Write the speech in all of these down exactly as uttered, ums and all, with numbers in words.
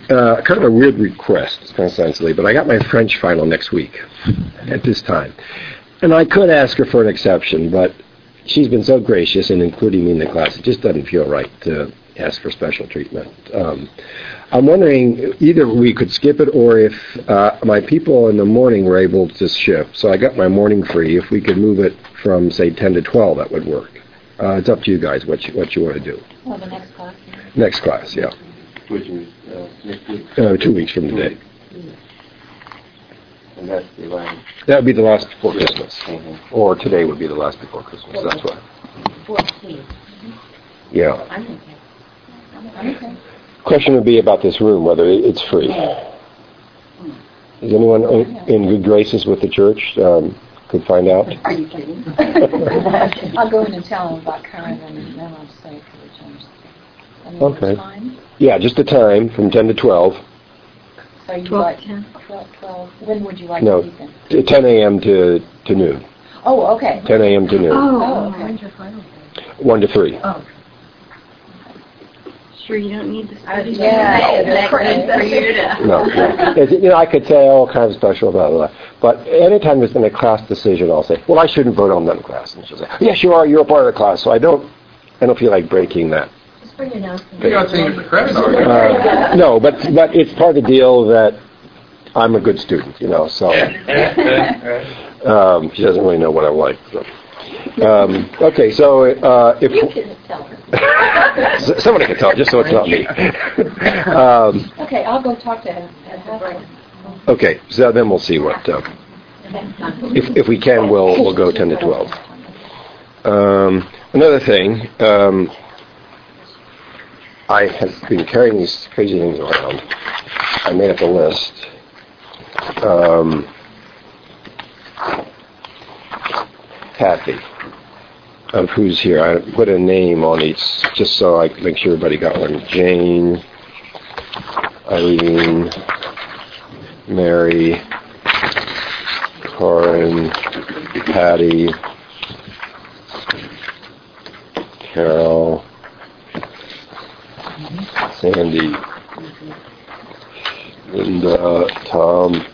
uh, kind of a weird request. It's kind of sounds silly, but I got my French final next week at this time. And I could ask her for an exception, but she's been so gracious in including me in the class, it just doesn't feel right to ask for special treatment. Um, I'm wondering either we could skip it, or if uh, my people in the morning were able to shift. So I got my morning free. If we could move it from, say, ten to twelve, that would work. Uh, it's up to you guys what you, what you want to do. Well, the next class. Next class, yeah. Which is uh, next week. Uh, two weeks from today. And that's the last. That would be the last before Christmas. Mm-hmm. Or today would be the last before Christmas. That's what. fourteenth. Yeah. I'm okay. I'm okay. Question would be about this room, whether it's free. Is anyone in good graces with the church? Um, could find out? Are you kidding? I'll go in and tell them about Karen, and then I'll say for the change. I mean, Okay. Time? Yeah, just the time from ten to twelve. So you twelve like to ten. twelve, twelve. When would you like No, to begin? t- ten a.m. to, to noon. Oh, okay. ten a.m. to noon. Oh, Oh, okay. when's your final day? one to three. Oh. Sure, you don't need the I- study. yeah, exactly. For you to. No, no. It's- you know, I could say, oh, kind of special, blah, blah, blah. But anytime there's been a class decision, I'll say, well, I shouldn't vote on that class. And she'll say, yes, you are. You're a part of the class. So I don't, I don't feel like breaking that. Just bring it out. You're not saying it for credit, are you? Uh, no, but but it's part of the deal that I'm a good student, you know. So um, she doesn't really know what I'm like. So. Um, okay, so uh, if You can tell her. somebody can tell, just so it's not me. um, Okay, I'll go talk to her at half break. okay, so then we'll see what. Uh, if if we can, we'll we'll go ten to twelve. Um, another thing. Um, I have been carrying these crazy things around. I made up a list. Um, Kathy, of who's here. I put a name on each just so I could make sure everybody got one. Jane, Eileen, Mary, Corin, Patty, Carol, Sandy, Linda, Tom,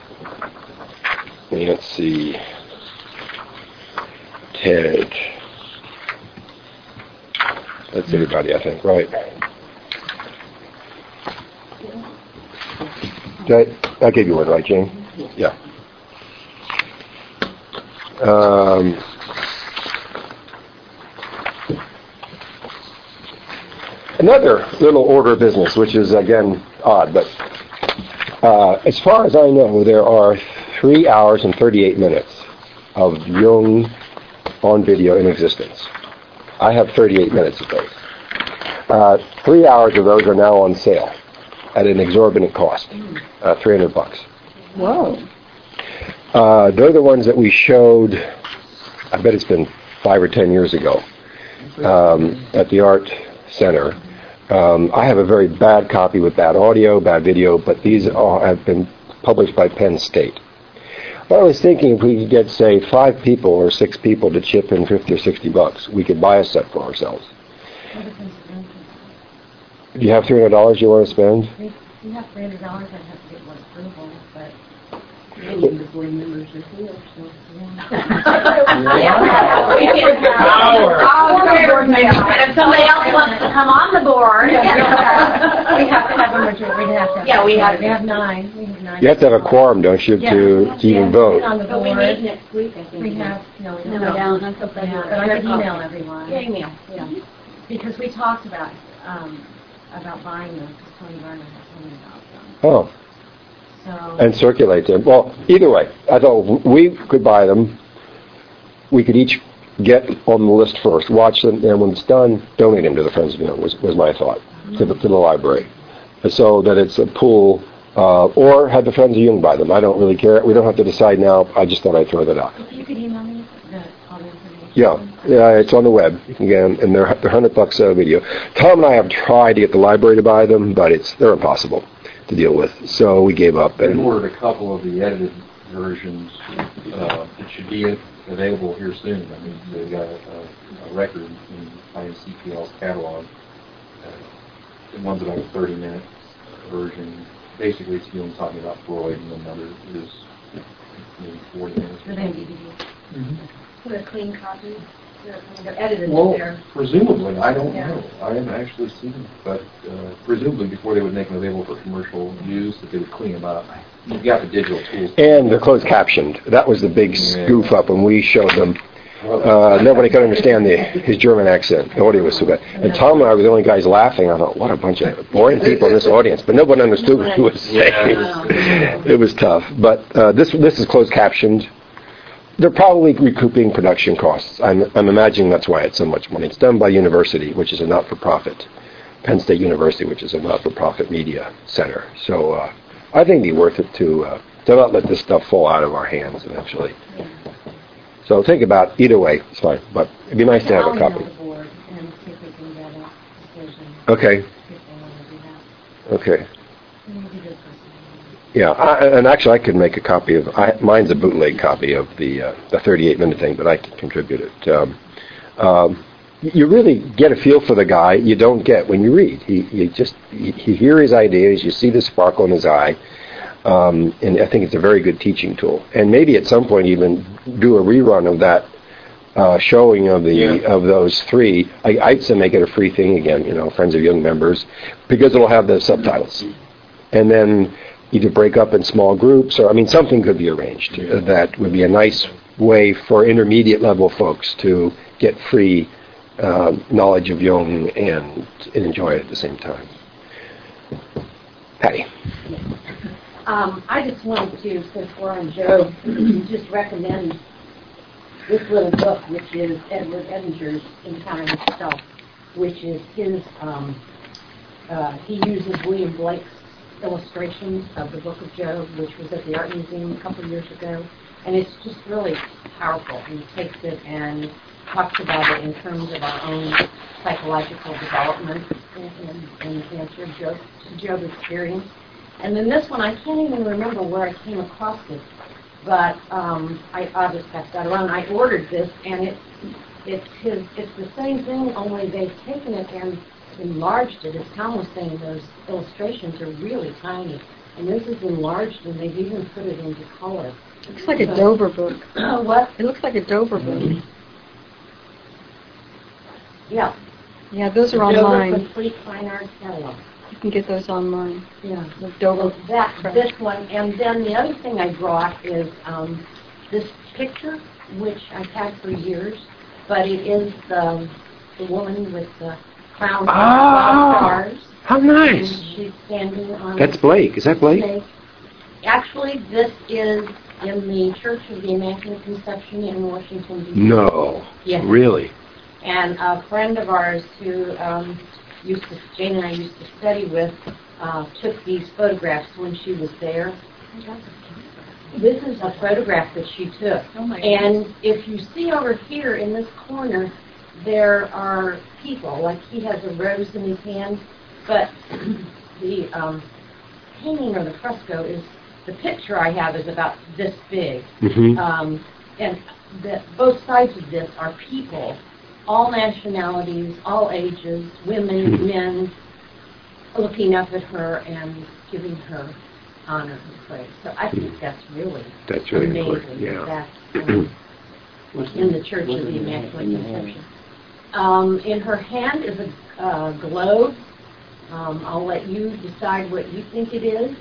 Nancy, Ted. That's everybody, I think, right? Did I, I gave you one, right, Jane? Yeah. Um, Another little order of business, which is, again, odd, but uh, as far as I know, there are three hours and thirty-eight minutes of Jung on video in existence. I have thirty-eight minutes of those. Uh, three hours of those are now on sale at an exorbitant cost, uh, three hundred bucks. Whoa. Uh, they're the ones that we showed, I bet it's been five or ten years ago, um, at the Art Center. Um, I have a very bad copy with bad audio, bad video, but these all have been published by Penn State. But I was thinking if we could get, say, five people or six people to chip in fifty or sixty bucks, we could buy a set for ourselves. Do you have three hundred dollars you want to spend? If you have three hundred dollars, I'd have to get one approval, but maybe the board members are here, so, But if somebody else wants to come on the board. We have to have a majority, we have to have. Yeah, we have- We have nine, we have nine. You have to have a quorum, don't you, to, to even Yeah, vote? on the But we board. meet next week, I think. We have, no, we No, don't. we don't until Yeah, February. but I can email everyone. Yeah, email. Yeah, because we talked about, um, about buying them, because Tony Garner had told me about them, Oh, so. and circulate them. Well, either way, I thought we could buy them. We could each get on the list first, watch them, and when it's done, donate them to the Friends of Young, was, was my thought, to the, to the library. So that it's a pool, uh, or have the Friends of Young buy them. I don't really care. We don't have to decide now. I just thought I'd throw that out. If you could email me the, all the information. Yeah, yeah, it's on the web. You can get them, and they're, they're one hundred bucks a video. Tom and I have tried to get the library to buy them, but it's they're impossible to deal with. So we gave up. We And ordered a couple of the edited versions. Uh, it should be available here soon. I mean, they've got a, a record in I N C P L's catalog. Uh, the one's about thirty minutes. version. Basically, it's Jung talking about Freud, and another is maybe forty minutes. For them D V D. Mm-hmm. Put a clean copy. They're, they're edited Well, there. presumably, I don't Yeah. know. I haven't actually seen them, but uh, presumably before they would make them available for commercial use, that they would clean them up. You've got the digital tools. And they're closed captioned. That was the big Yeah. goof up when we showed them. Uh, nobody could understand the, his German accent. The audio was so bad. And Tom and I were the only guys laughing. I thought, what a bunch of boring people in this audience. But nobody understood what he was saying. It was tough. But uh, this this is closed captioned. They're probably recouping production costs. I'm, I'm imagining that's why it's so much money. It's done by university, which is a not-for-profit. Penn State University, which is a not-for-profit media center. So uh, I think it'd be worth it to, uh, to not let this stuff fall out of our hands eventually. So think about either way. It's fine, but it'd be nice to have a copy. The board and see if we can get a decision. Okay. If they want to do that. Okay. Maybe this person. Yeah, I, and actually, I could make a copy of. I, mine's a bootleg copy of the uh, the thirty-eight minute thing, but I can contribute it. Um, um, you really get a feel for the guy you don't get when you read. He, you just you, you hear his ideas, you see the sparkle in his eye. Um, and I think it's a very good teaching tool. And maybe at some point even do a rerun of that uh, showing of the Yeah. of those three. I, I'd say make it a free thing again, you know, Friends of Young members, because it'll have the subtitles. And then either break up in small groups, or I mean, something could be arranged Yeah. that would be a nice way for intermediate level folks to get free uh, knowledge of Jung and, and enjoy it at the same time. Patty. Um, I just wanted to, since we're on Joe, just recommend this little book, which is Edward Edinger's Encountering Self, which is his, um, uh, he uses William Blake's illustrations of the Book of Job, which was at the Art Museum a couple of years ago, and it's just really powerful. He takes it and talks about it in terms of our own psychological development and, and the answer of Job, Job experience. And then this one, I can't even remember where I came across it, but um, I, I'll just pass that around. I ordered this, and it's it's his it's the same thing, only they've taken it and enlarged it. As Tom was saying, those illustrations are really tiny, and this is enlarged, and they've even put it into color. Looks like a Dover book. What? It looks like a Dover book. Yeah. Yeah, those are Dover online. Complete Fine Art Catalog. You can get those online. Yeah. The Dover. So that, this one, and then the other thing I brought is um, this picture, which I've had for years, but it is the, the woman with the crown of Ah, stars. How nice. And she's standing on That's Blake. Is that Blake? snake. Actually, this is in the Church of the Immaculate Conception in Washington, D C No. Yes. Really? And a friend of ours who um, used to, Jane and I used to study with, uh, took these photographs when she was there. This is a photograph that she took. Oh my And if you see over here in this corner, there are people, like he has a rose in his hand, but the um, painting or the fresco is, the picture I have is about this big. Mm-hmm. Um, and the, both sides of this are people, all nationalities, all ages, women, men, looking up at her and giving her honor and praise. So I think that's really That's really amazing. important, yeah. That's um, in the Church of the Immaculate Conception. Um, in her hand is a uh, globe. Um, I'll let you decide what you think it is.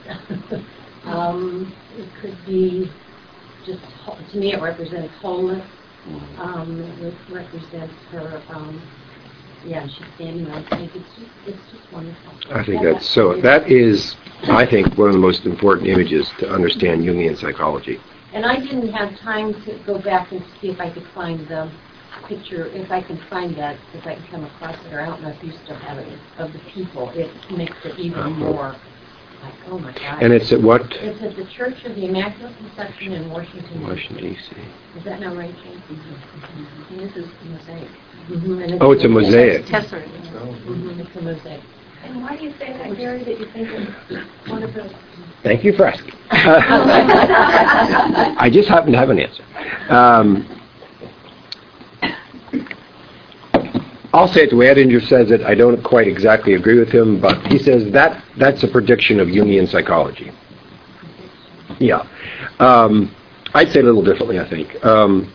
um, it could be just, to me it represents wholeness. Um, it represents her, um, yeah, she's standing on a snake. It's just, it's just wonderful. I think Yeah, that's so. That is, I think, one of the most important images to understand Jungian psychology. And I didn't have time to go back and see if I could find the picture, if I can find that, if I can come across it, or I don't know if you still have it, of the people. It makes it even Uh-huh. more like, oh my God. And it's at what? It's at the Church of the Immaculate Conception in Washington, Washington, D C. Is that not right, Jane? Mm-hmm. And this is a mosaic. Mm-hmm. Oh, it's a mosaic. Tesseract. Mm-hmm. It's a mosaic. And why do you say that, Gary, that you think it's one of those? Thank you for asking. I just happen to have an answer. Um, I'll say it the way Edinger says it. I don't quite exactly agree with him, but he says that that's a prediction of Jungian psychology. Yeah. Um, I'd say it a little differently, I think. Um,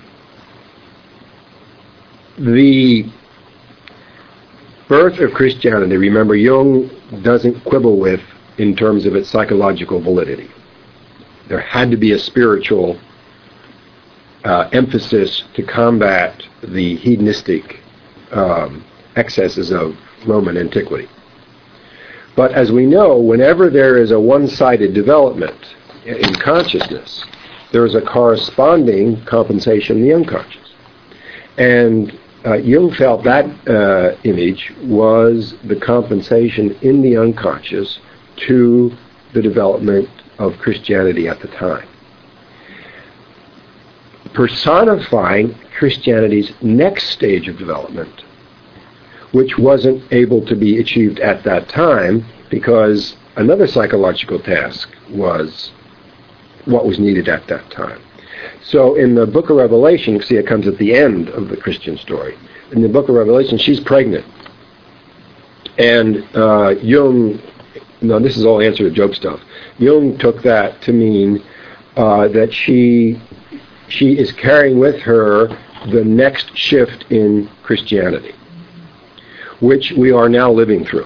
the birth of Christianity, remember, Jung doesn't quibble with in terms of its psychological validity. There had to be a spiritual uh, emphasis to combat the hedonistic um, excesses of Roman antiquity. But as we know, whenever there is a one-sided development in consciousness, there is a corresponding compensation in the unconscious. And uh, Jung felt that uh, image was the compensation in the unconscious to the development of Christianity at the time, personifying Christianity's next stage of development, which wasn't able to be achieved at that time because another psychological task was what was needed at that time. So in the book of Revelation, see, it comes at the end of the Christian story. In the book of Revelation, she's pregnant. And uh, Jung, no, this is all answer to Job stuff. Jung took that to mean uh, that she she is carrying with her the next shift in Christianity, which we are now living through.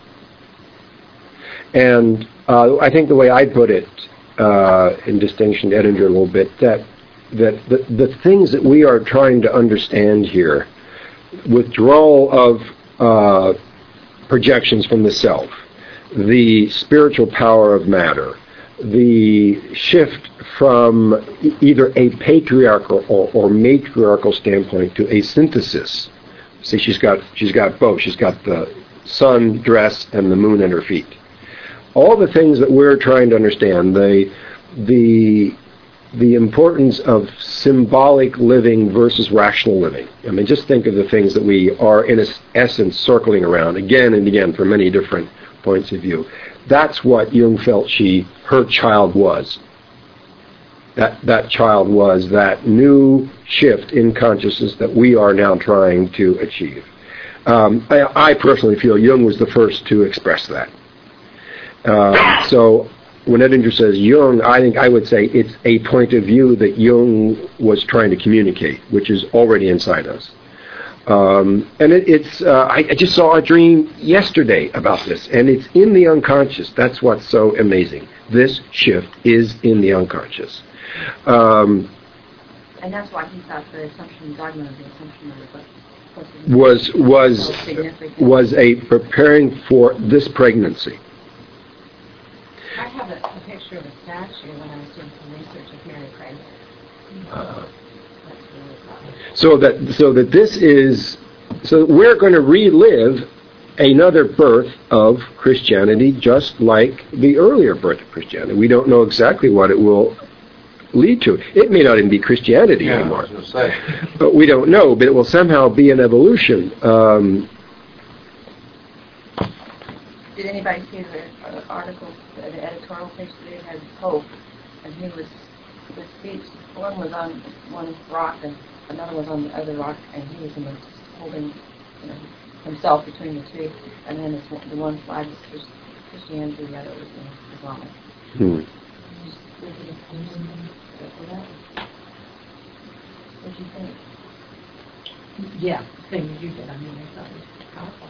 And uh, I think the way I put it, uh, in distinction to Edinger a little bit, that that the, the things that we are trying to understand here, withdrawal of uh, projections from the self, the spiritual power of matter, the shift from e- either a patriarchal or, or matriarchal standpoint to a synthesis. See, she's got she's got both. She's got the sun dress and the moon at her feet. All the things that we're trying to understand, the the the importance of symbolic living versus rational living. I mean, just think of the things that we are, in essence, circling around again and again from many different points of view. That's what Jung felt she, her child was. That that child was that new shift in consciousness that we are now trying to achieve. Um, I, I personally feel Jung was the first to express that. Uh, so when Edinger says Jung, I think I would say it's a point of view that Jung was trying to communicate, which is already inside us. Um, and it, it's, uh, I, I just saw a dream yesterday about this, and it's in the unconscious. That's what's so amazing. This shift is in the unconscious. Um, And that's why he thought the assumption dogma of the assumption of the book was was so significant. was a preparing for this pregnancy. I have a, a picture of a statue when I was doing some research of Mary Craig. Uh, That's really cool. so that so that this is so that we're going to relive another birth of Christianity, just like the earlier birth of Christianity. We don't know exactly what it will lead to. It may not even be Christianity Yeah, anymore. I was going to say. But we don't know, but it will somehow be an evolution. Um, Did anybody see the uh, article, the editorial page today had Pope, and he was, the speech, one was on one rock and another was on the other rock, and he was in the, holding, you know, himself between the two, and then it's, the one side was Christ- Christianity, the other was Islamic. hmm. What do you think? Yeah, same as you did. I mean, I thought it was powerful.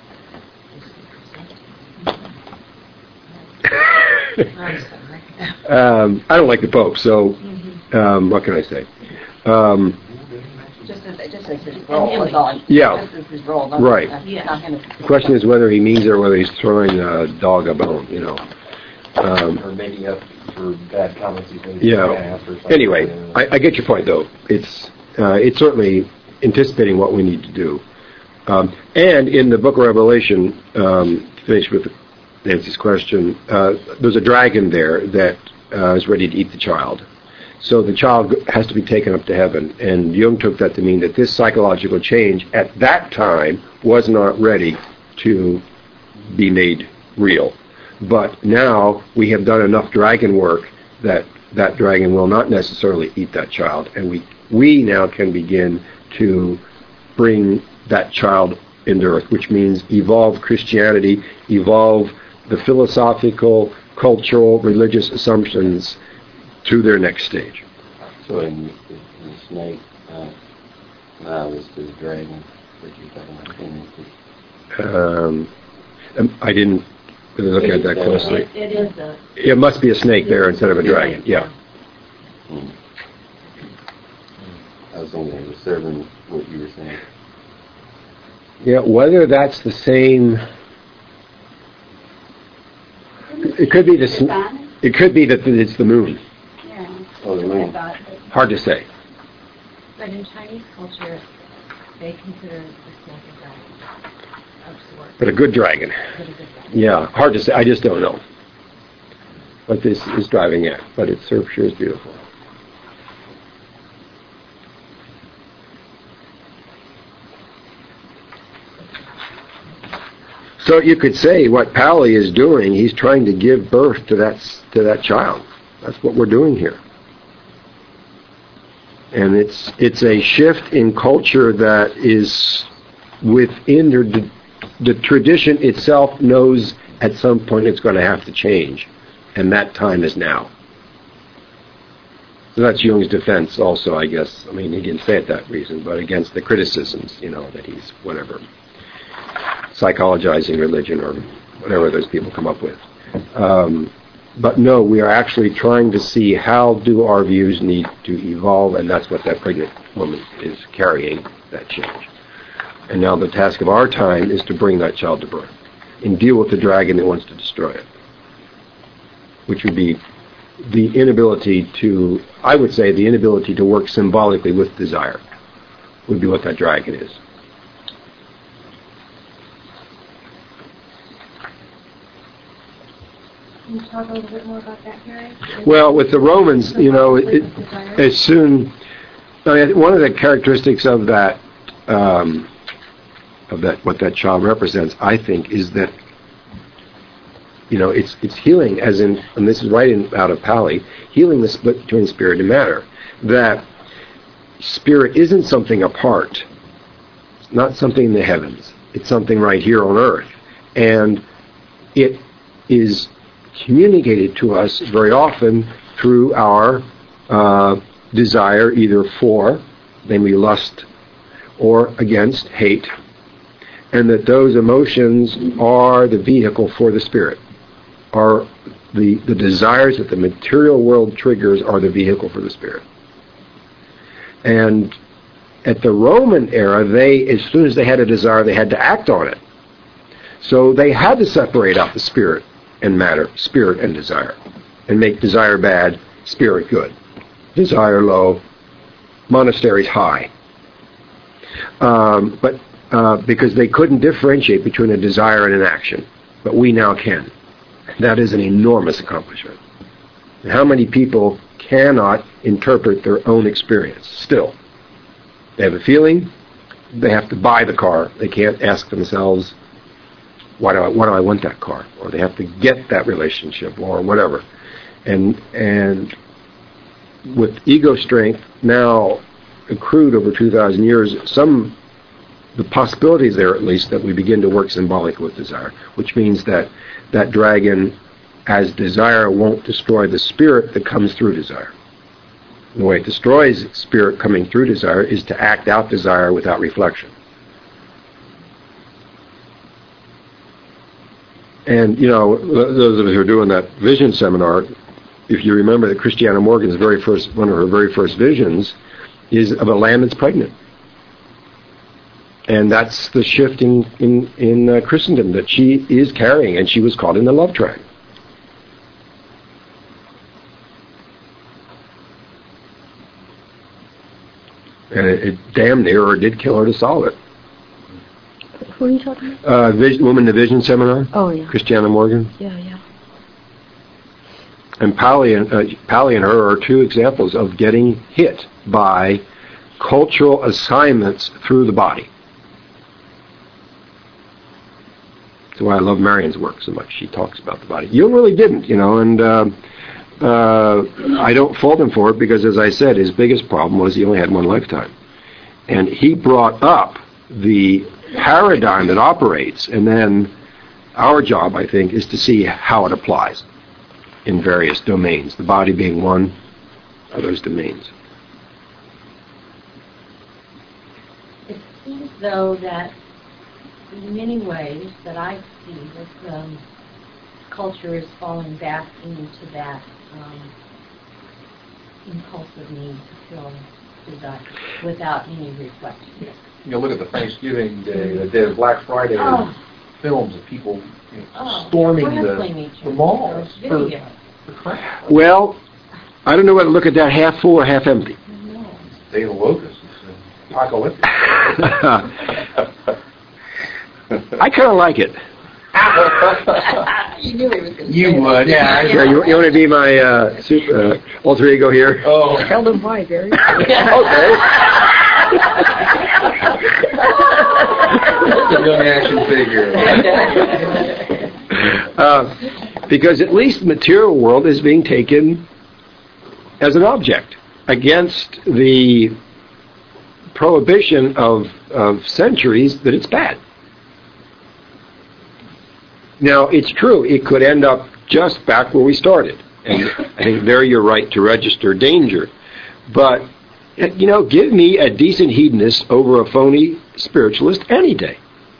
I'm sorry. um, I don't like the Pope, so um, what can I say? Um, Just as, just as his role was on. Yeah. Just as his role, not, Right. not, Yeah. not him. the question is whether he means it or whether he's throwing a dog a bone, you know. Um, Or maybe up for bad comments he's made in the Yeah. past or something. Anyway, I, I get your point, though. It's uh, it's certainly anticipating what we need to do. Um, and in the Book of Revelation, um, to finish with Nancy's question, uh, there's a dragon there that uh, is ready to eat the child. So the child has to be taken up to heaven. And Jung took that to mean that this psychological change at that time was not ready to be made real. But now we have done enough dragon work that that dragon will not necessarily eat that child, and we we now can begin to bring that child into earth, which means evolve Christianity, evolve the philosophical, cultural, religious assumptions to their next stage. So in, in the snake, uh, now is the dragon that you're talking about? Um, I didn't really look at that closely. It, it is a... It must be a snake there instead of a dragon, yeah. Hmm. I was thinking it was serving what you were saying. Yeah, whether that's the same... It could be the... sn- It could be that it's the moon. Yeah. Oh, the moon. Hard to say. But in Chinese culture, they consider the snake a dragon of sorts. But a good dragon. But a good dragon. Yeah, hard to say. I just don't know what this is driving at. But it sure sure is beautiful. So you could say what Pali is doing, he's trying to give birth to that to that child. That's what we're doing here. And it's it's a shift in culture that is within the, the tradition itself knows at some point it's going to have to change. And that time is now. So that's Jung's defense also, I guess. I mean, he didn't say it that reason, but against the criticisms, you know, that he's whatever. Psychologizing religion or whatever those people come up with. Um, but no, we are actually trying to see how do our views need to evolve, and that's what that pregnant woman is carrying, that change. And now the task of our time is to bring that child to birth and deal with the dragon that wants to destroy it, which would be the inability to, I would say, the inability to work symbolically with desire would be what that dragon is. Can you talk a little bit more about that, Harry? Well, with the Romans, you know, it, as soon, I mean, one of the characteristics of that, um, of that, what that child represents, I think, is that, you know, it's it's healing, as in, and this is right in, out of Pali, healing the split between spirit and matter. That spirit isn't something apart. It's not something in the heavens. It's something right here on earth. And it is communicated to us very often through our uh, desire either for, namely lust, or against, hate, and that those emotions are the vehicle for the spirit, are the, the desires that the material world triggers are the vehicle for the spirit. And at the Roman era, they, as soon as they had a desire, they had to act on it. So they had to separate out the spirit and matter, spirit and desire, and make desire bad, spirit good. Desire low, monasteries high. Um, but uh, because they couldn't differentiate between a desire and an action, but we now can. That is an enormous accomplishment. And how many people cannot interpret their own experience still? They have a feeling, they have to buy the car. They can't ask themselves, Why do I, why do I want that car? Or they have to get that relationship or whatever. And and with ego strength now accrued over two thousand years, some, the possibilities there at least that we begin to work symbolically with desire, which means that that dragon as desire won't destroy the spirit that comes through desire. The way it destroys spirit coming through desire is to act out desire without reflection. And, you know, those of us who are doing that vision seminar, if you remember that Christiana Morgan's very first, one of her very first visions is of a lamb that's pregnant. And that's the shift in, in, in uh, Christendom that she is carrying, and she was caught in the love trap. And it, it damn near or did kill her to solve it. Who are you talking about? Uh, vision, Woman in the Vision Seminar. Oh, yeah. Christiana Morgan. Yeah, yeah. And Pali and, uh, Pali and her are two examples of getting hit by cultural assignments through the body. That's why I love Marion's work so much. She talks about the body. Jung really didn't, you know, and uh, uh, I don't fault him for it because, as I said, his biggest problem was he only had one lifetime. And he brought up the paradigm that operates, and then our job, I think, is to see how it applies in various domains, the body being one of those domains. It seems, though, that in many ways that I see that um, culture is falling back into that um, impulsive need to feel desire without any reflection. You know, look at the Thanksgiving Day, the day of Black Friday Oh. films of people you know, Oh, storming trampling the, each the other. malls Or for, video. for crap. Well, I don't know whether to look at that half full or half empty. No. Day of the Locusts. It's uh, apocalyptic. I kind of like it. You knew he was going to You say would, yeah. Yeah, you, you want to be my uh, super, uh, alter ego here? Oh. that. Tell them why, Gary. It's a young action figure. Uh, because at least the material world is being taken as an object against the prohibition of, of centuries that it's bad. Now, it's true, it could end up just back where we started. And I think there you're right to register danger. But, you know, give me a decent hedonist over a phony spiritualist any day.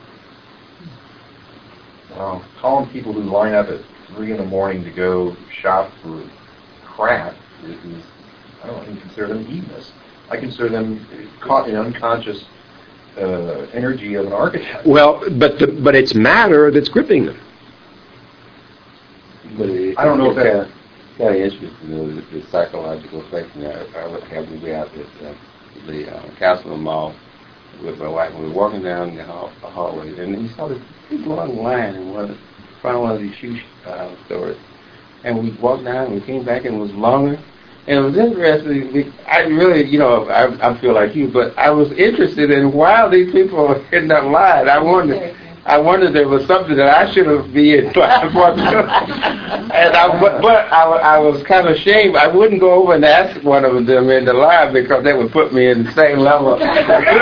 Wow. Calling people who line up at three in the morning to go shop for crap is, I don't even consider them hedonists. I consider them caught in unconscious uh, energy of an archetype. Well, but the, but it's matter that's gripping them. But it, I don't know if it's that- kind of interesting, though, the, the psychological effect. And I, I would have to be out at uh, the uh, Castle Mall with my wife. We were walking down the, hall, the hallway, and we saw this big long line in one of, front of one of these shoe uh, stores. And we walked down, and we came back, and it was longer. And it was interesting. I really, you know, I, I feel like you, but I was interested in why these people were in that line. I wondered. I wondered if there was something that I should have been in line for. And I, but, but I, I was kind of ashamed. I wouldn't go over and ask one of them in the line because they would put me in the same level. But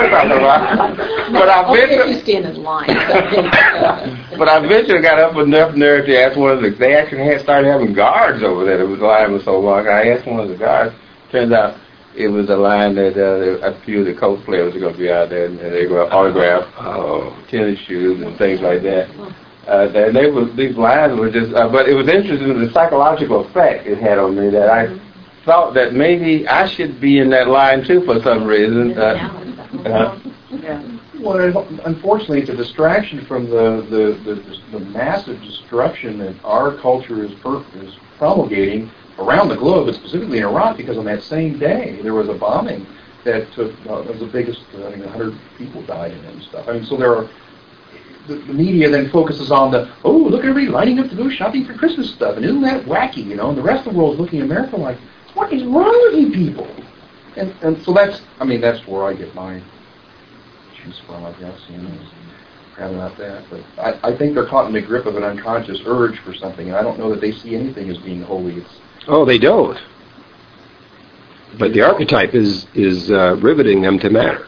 I eventually, you stand in line. but I eventually got up enough nerve to ask one of the. They actually had started having guards over there. The line was so long. I asked one of the guards. Turns out it was a line that uh, a few of the coach players were going to be out there, and they were autograph uh, tennis shoes and things like that. Uh, and they were, these lines were just, uh, but it was interesting the psychological effect it had on me that I thought that maybe I should be in that line too for some reason. Uh, uh, Yeah. Well, unfortunately, it's a distraction from the, the, the, the massive destruction that our culture is, per, is promulgating around the globe, but specifically in Iraq, because on that same day there was a bombing that took, uh, it was the biggest, uh, I mean, one hundred people died in it and stuff. I mean, so there are, the, the media then focuses on the, oh, look at everybody lining up to go shopping for Christmas stuff, and isn't that wacky, you know, and the rest of the world is looking at America like, what is wrong with you people? And, and so that's, I mean, that's where I get my juice from, I guess, you know, rather about that. But I, I think they're caught in the grip of an unconscious urge for something, and I don't know that they see anything as being holy. It's Oh, they don't. But the archetype is is uh, riveting them to matter.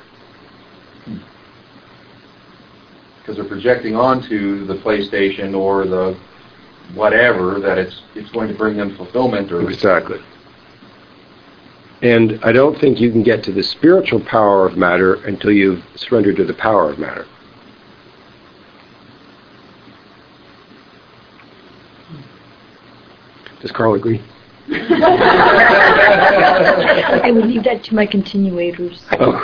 because they're projecting onto the PlayStation or the whatever that it's it's going to bring them fulfillment or Exactly. And I don't think you can get to the spiritual power of matter until you've surrendered to the power of matter. Does Carl agree? I would leave that to my continuators.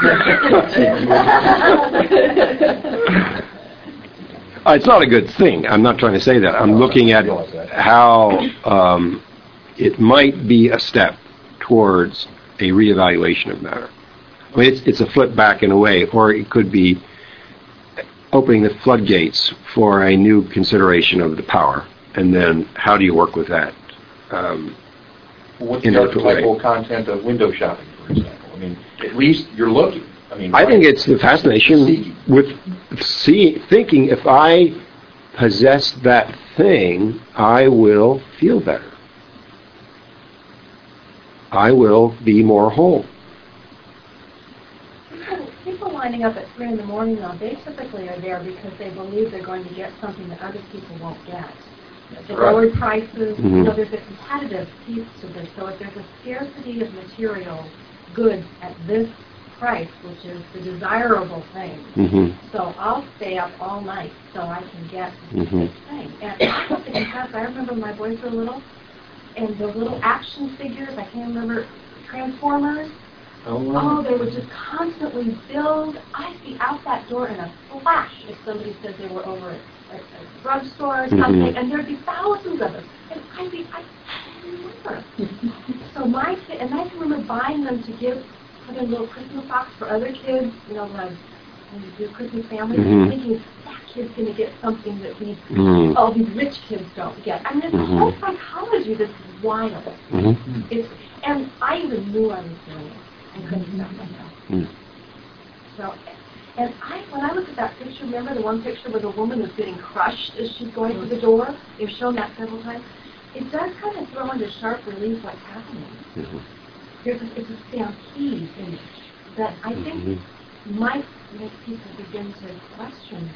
Uh, it's not a good thing. I'm not trying to say that. I'm looking at how um, it might be a step towards a reevaluation of matter. I mean, it's, it's a flip back in a way, or it could be opening the floodgates for a new consideration of the power, and then how do you work with that? Um, what's in the a different way. archetypal content of window shopping, for example? I mean, at least you're looking. I mean, I think it's the fascination Seeking. with see, thinking if I possess that thing, I will feel better. I will be more whole. People, people lining up at three in the morning, though, they typically are there because they believe they're going to get something that other people won't get. The right. lowered prices, Mhm. you know, there's a competitive piece to this. So if there's a scarcity of material goods at this price, which is the desirable thing, Mhm. so I'll stay up all night so I can get Mhm. this thing. And I have to confess, I remember when my boys were little, and the little action figures, I can't remember, Transformers, Oh, oh, they would just constantly build. I'd be out that door in a flash if somebody said they were over at a, a drugstore or something, Mhm. and there'd be thousands of them. And I'd be, I can't remember. So my kid, and I can remember buying them to give, put in a little Christmas box for other kids, you know, when I when you do Christmas family, Mhm. thinking that kid's going to get something that these, Mhm. all these rich kids don't get. I mean, it's Mhm. the whole psychology that's wild. Mhm. It's, and I even knew I was doing it and couldn't stop myself. Mhm. So, and I, when I look at that picture, remember the one picture where the woman is getting crushed as she's going through the door? They've shown that several times. It does kind of throw into sharp relief what's happening. Mhm. There's a, it's a stampede image that I think Mhm. might make people begin to question.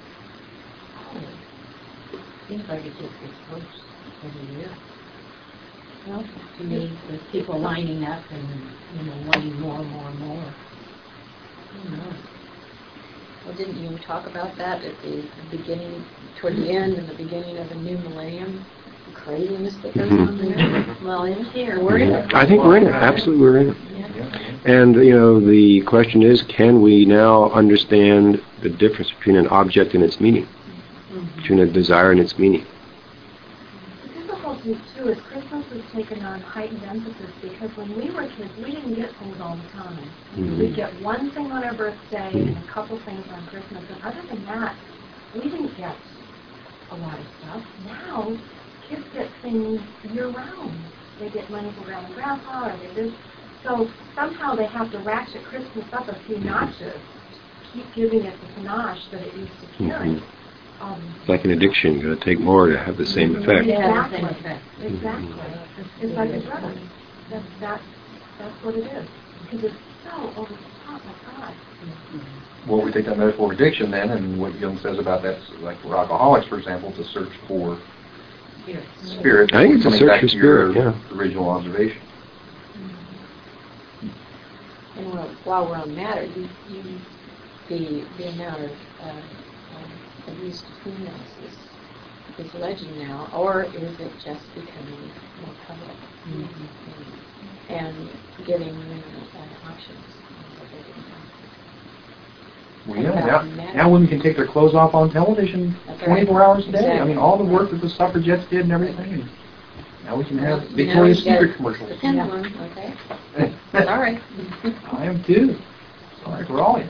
Oh, Seems like it just gets worse every year. Well, to me, with people lining up and, you know, wanting more and more and more. I don't know. Well, didn't you talk about that at the, the beginning, toward the end and the beginning of the new millennium? The craziness that goes Mhm. on there? Well, in here, we're in it. I think we're in it. Absolutely, we're in it. Yeah. And, you know, the question is, can we now understand the difference between an object and its meaning? Mhm. Between a desire and its meaning? The difficulty, too, is Christmas has taken on heightened emphasis because when we were kids, we didn't get things all the time. Mhm. We'd get one thing on our birthday and a couple things on Christmas, and other than that, we didn't get a lot of stuff. Now, kids get things year-round. They get money from Grandma and Grandpa, or they do. So somehow they have to ratchet Christmas up a few notches to keep giving it the panache that it used to carry. Mhm. Um, It's like an addiction. You've got to take more to have the same effect. Yeah. Exactly. Same effect. Exactly. It's like a drug. That's, that's, that's what it is. Because it's so over the top, my God. Well, we take that metaphor of addiction then, and what Jung says about that, like for alcoholics, for example, to search for spirit. I think it's a Coming search back for to your spirit, original observation. And while, while we're on matter, you, you, the, the amount of uh, um, abuse to females is, is legend now, or is it just becoming more public? Mm-hmm. And getting women uh, options that they didn't have. Well, yeah, now, now women can take their clothes off on television That's twenty-four right. hours a day. I Exactly. mean, all the work that the suffragettes did and everything. Now we can have Well, Victoria's now we've Secret got commercials. The pendulum, okay. Sorry. I am too. Sorry for all of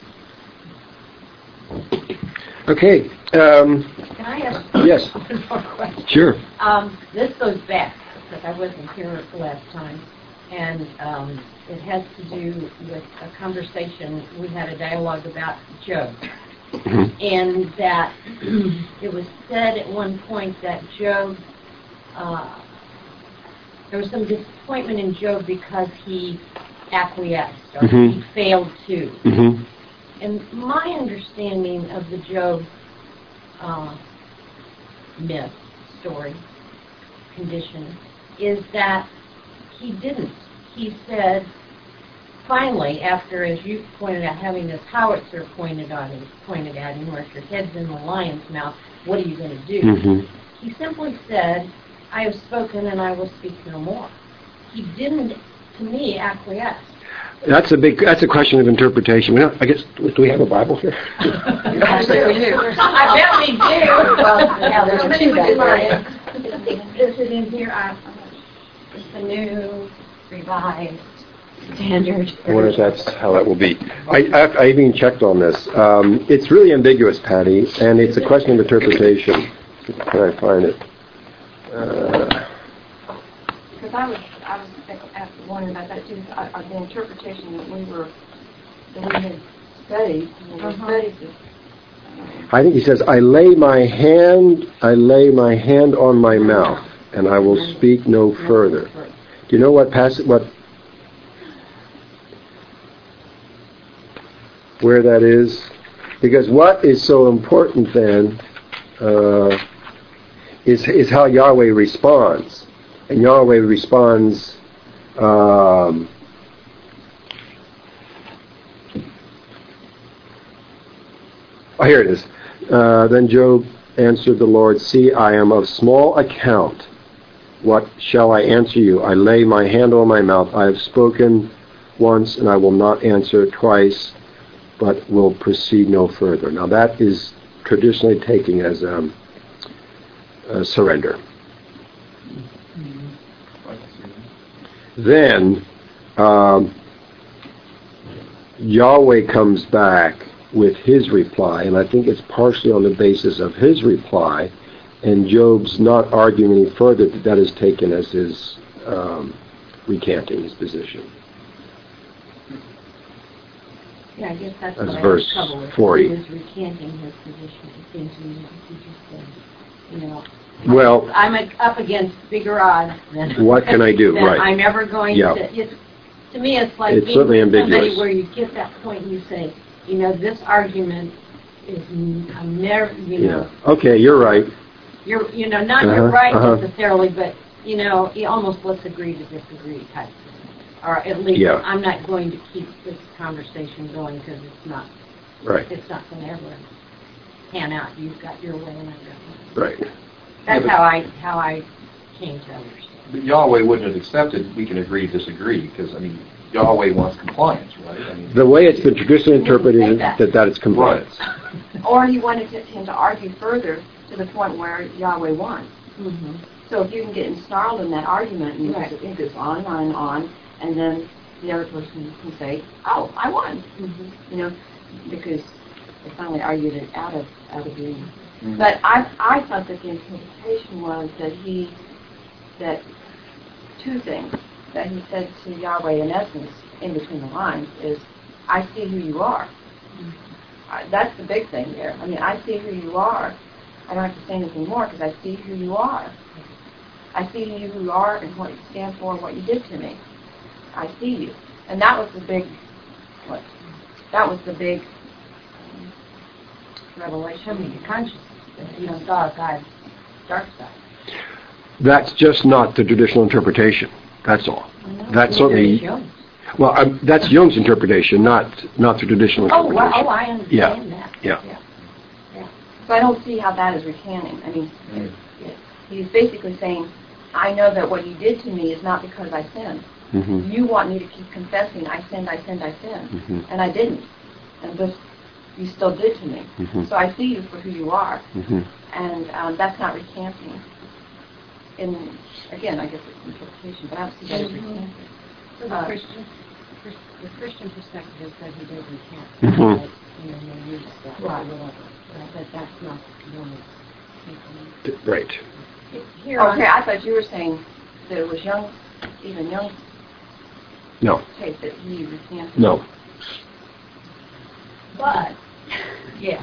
you. Okay. Um, Can I ask yes. one more question? Sure. Um, this goes back, because I wasn't here the last time, and um, it has to do with a conversation. We had a dialogue about Job, Mhm. and that it was said at one point that Job, uh, there was some disappointment in Job because he acquiesced, or Mhm. he failed to. Mm-hmm. And my understanding of the Job uh, myth, story, condition, is that he didn't. He said, finally, after, as you pointed out, having this howitzer pointed at him, pointed at him, or if your head's in the lion's mouth, what are you going to do? Mm-hmm. He simply said, I have spoken and I will speak no more. He didn't, to me, acquiesce. That's a big. That's a question of interpretation. We don't, I guess. Do we have a Bible here? I bet we do. I bet we do. Well, yeah, there's Somebody two would back do there. mine. Is it in here? I, it's the new revised Standard. I wonder if that's how that will be. I, I, I even checked on this. Um, it's really ambiguous, Patty, and it's a question of interpretation. Can I find it? Uh, Because I was, I was after wondering about that too. I, I, the interpretation that we were, that we had studied, and we Uh-huh. studied this. I think he says, "I lay my hand, I lay my hand on my mouth, and I will speak no further." Do you know what passage? What? where that is. Because what is so important then uh, is, is how Yahweh responds. And Yahweh responds um, oh, here it is. Uh, then Job answered the Lord, "See, I am of small account. What shall I answer you? I lay my hand on my mouth. I have spoken once, and I will not answer twice, but will proceed no further." Now that is traditionally taken as um, a surrender. Then um, Yahweh comes back with his reply, and I think it's partially on the basis of his reply, and Job's not arguing any further, that that is taken as his um, recanting his position. Yeah, I guess that's That's what verse I have trouble with. forty. He was recanting his position. It seems to me that he just said, you know, Well, I'm a- up against bigger odds than what can I do? than Right. I'm ever going Yeah. to. It's, to me, it's like It's being certainly with somebody ambiguous. where you get that point and you say, you know, this argument is n- I'm never, you know, yeah. Okay, you're right. you're, you know, not Uh-huh, you're right uh-huh. necessarily, but you know, you almost let's agree to disagree type thing, or at least Yeah. I'm not going to keep this conversation going because it's not, Right. it's not going to ever pan out. You've got your way and I've got mine. Right. That's Yeah, but- how I how I came to understand. But Yahweh wouldn't have accepted, we can agree to disagree, because, I mean, Yahweh wants compliance, right? I mean, The way it's been traditionally interpreted Say is that. that that is compliance. Or he wanted to, him to argue further to the point where Yahweh won. Mm-hmm. So if you can get ensnarled in that argument, and you Right. just, it goes on and on and on, and then the other person can say, "Oh, I won," Mm-hmm. you know, because they finally argued it out of out of being. Mhm. But I I thought that the interpretation was that he that two things that he said to Yahweh in essence in between the lines is, "I see who you are." Uh, that's the big thing there. I mean, I see who you are. I don't have to say anything more because I see who you are. I see who you are and what you stand for and what you did to me. I see you. And that was the big, what? That was the big um, revelation. Coming to consciousness that you saw God's dark side. That's just not the traditional interpretation. That's all. That's certainly, well, um, that's Jung's interpretation, not not the traditional Oh, well, interpretation. oh, I understand that. Yeah. yeah. Yeah. So I don't see how that is recanting. I mean, Mm. it, he's basically saying, I know that what you did to me is not because I sinned. Mm-hmm. You want me to keep confessing, I sinned, I sinned, I sinned. Mm-hmm. And I didn't. And this, you still did to me. Mm-hmm. So I see you for who you are. Mm-hmm. And um, that's not recanting. And again, I guess it's interpretation, but I don't see that as Mhm. recanting. So the Uh, Christian, the Christian perspective is that he did recant. Mhm. Like, you know, you use that or Right. whatever. Right? But that's not the only people. Right. Here on- Okay, I thought you were saying that it was young, even young No. tape that he recanted. No. But, yeah.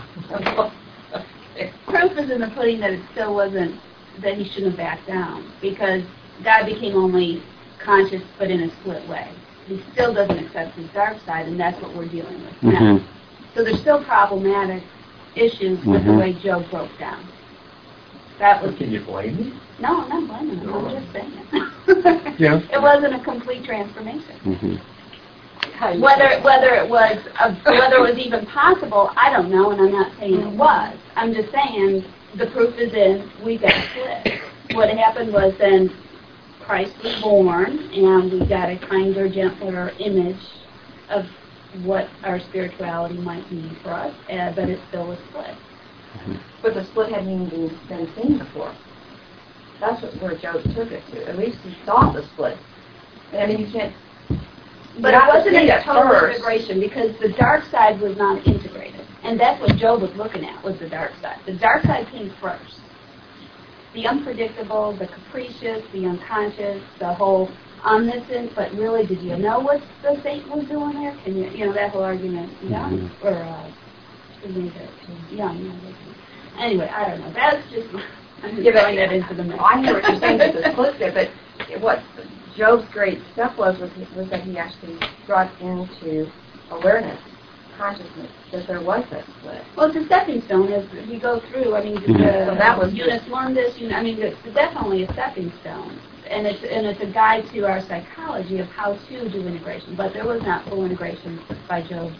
Proof is in the pudding that it still wasn't, that he shouldn't have backed down, because God became only conscious but in a split way. He still doesn't accept his dark side, and that's what we're dealing with now. Mm-hmm. So there's still problematic issues with the Mhm. way Job broke down. That was, Can you blame me? no, I'm not blaming him, I'm just saying. Yeah. It wasn't a complete transformation. Mm-hmm. Whether whether it was a, whether it was even possible, I don't know, and I'm not saying it was. I'm just saying the proof is in. We got split. What happened was then Christ was born, and we got a kinder, gentler image of what our spirituality might mean for us, uh, but it still was split. But the split hadn't even been, been seen before. That's what, where Job took it to. At least he saw the split. I mean, you can't. But you it have to wasn't see a it total first. integration because the dark side was not integrated. And that's what Job was looking at, was the dark side. The dark side came first. The unpredictable, the capricious, the unconscious, the whole omniscient, but really, did you know what the Satan was doing there? Can you, you know, that whole argument, Young, Mhm. or, uh, who made that? Young, Young. Anyway, I don't know. That's just, I'm just Yeah, but throwing that into the mix. I hear what you're saying that the split there, but what Job's great stuff was was, was that he actually brought into awareness consciousness that there was that split. Well, it's a stepping stone as you go through. I mean, Mhm. the, So that was Eunice learned this. You know, I mean, it's definitely a stepping stone, and it's and it's a guide to our psychology of how to do integration. But there was not full integration by Job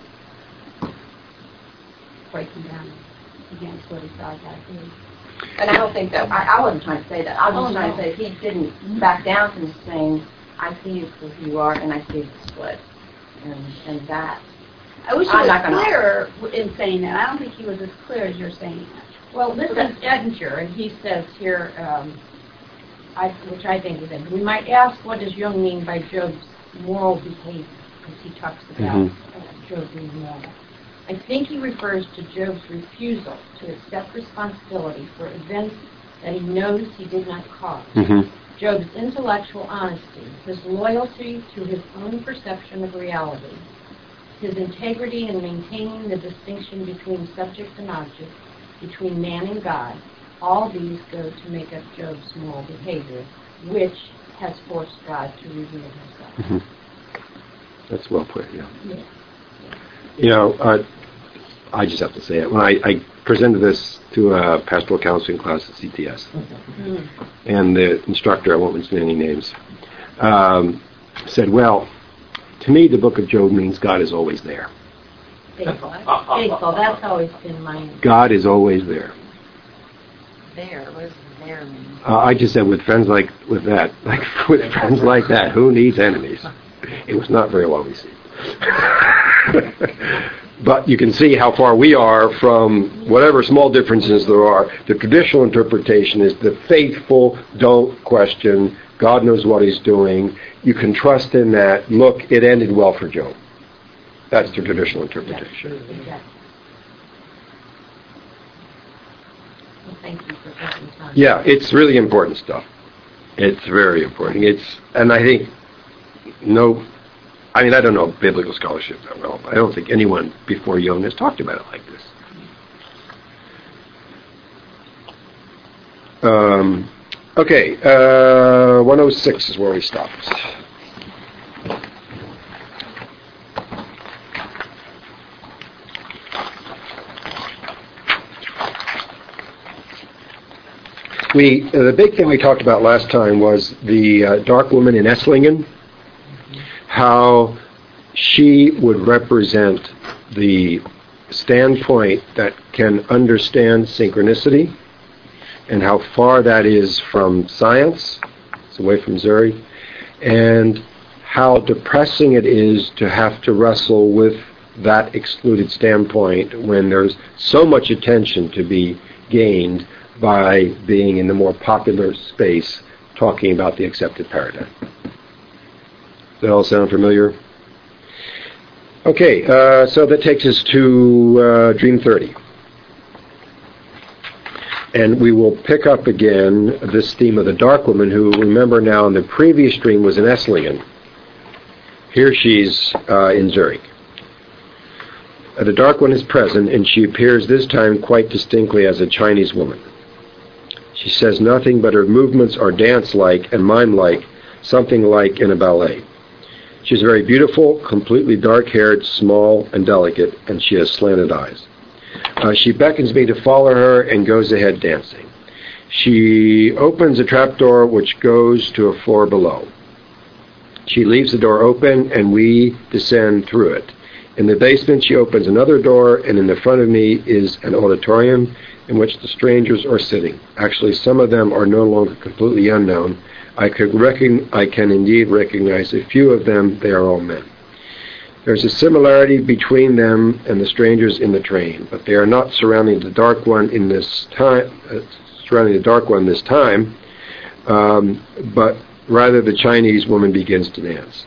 breaking down against what he saw God do. And I don't think that, I, I wasn't trying to say that. I was Oh, just trying no. to say he didn't back down from saying, I see you for who you are and I see the split. And, and that. I wish he I'm was not gonna- clearer in saying that. I don't think he was as clear as you're saying that. Well, this is Edinger, and he says here, um, I, which I think is it. We might ask, what does Jung mean by Job's moral behavior? Because he talks about Mhm. uh, Job being moral. I think he refers to Job's refusal to accept responsibility for events that he knows he did not cause. Mm-hmm. Job's intellectual honesty, his loyalty to his own perception of reality, his integrity in maintaining the distinction between subject and object, between man and God, all these go to make up Job's moral behavior, which has forced God to reveal himself. Mm-hmm. That's well put, yeah. Yeah. You know, uh, I just have to say it. When I, I presented this to a pastoral counseling class at C T S, Mm. and the instructor, I won't mention any names, um, said, well, to me the book of Job means God is always there. Faithful. Faithful. That's always been my God is always there. There, what does there mean? Uh, I just said with friends like with that, like with friends like that, who needs enemies? It was not very well received. But you can see how far we are from whatever small differences there are. The traditional interpretation is the faithful don't question. God knows what he's doing. You can trust in that. Look, it ended well for Job. That's the traditional interpretation. Exactly. Well, thank you for taking time. Yeah, it's really important stuff. It's very important. It's, and I think no, I mean, I don't know biblical scholarship that well, but I don't think anyone before Jung has talked about it like this. Um, okay, uh, one oh six is where we stopped. We, uh, the big thing we talked about last time was the uh, dark woman in Esslingen, how she would represent the standpoint that can understand synchronicity and how far that is from science, it's away from Zurich, and how depressing it is to have to wrestle with that excluded standpoint when there's so much attention to be gained by being in the more popular space talking about the accepted paradigm. Does that all sound familiar? Okay, uh, so that takes us to uh, Dream thirty. And we will pick up again this theme of the dark woman, who, remember now, in the previous dream was in Esslingen. Here she's uh, in Zurich. Uh, the dark one is present, and she appears this time quite distinctly as a Chinese woman. She says nothing, but her movements are dance-like and mime-like, something like in a ballet. She's very beautiful, completely dark-haired, small, and delicate, and she has slanted eyes. Uh, she beckons me to follow her and goes ahead dancing. She opens a trapdoor which goes to a floor below. She leaves the door open, and we descend through it. In the basement, she opens another door, and in the front of me is an auditorium in which the strangers are sitting. Actually, some of them are no longer completely unknown. I, could recogn- I can indeed recognize a few of them. They are all men. There's a similarity between them and the strangers in the train, but they are not surrounding the dark one in this time. Uh, surrounding the dark one this time, um, but rather the Chinese woman begins to dance.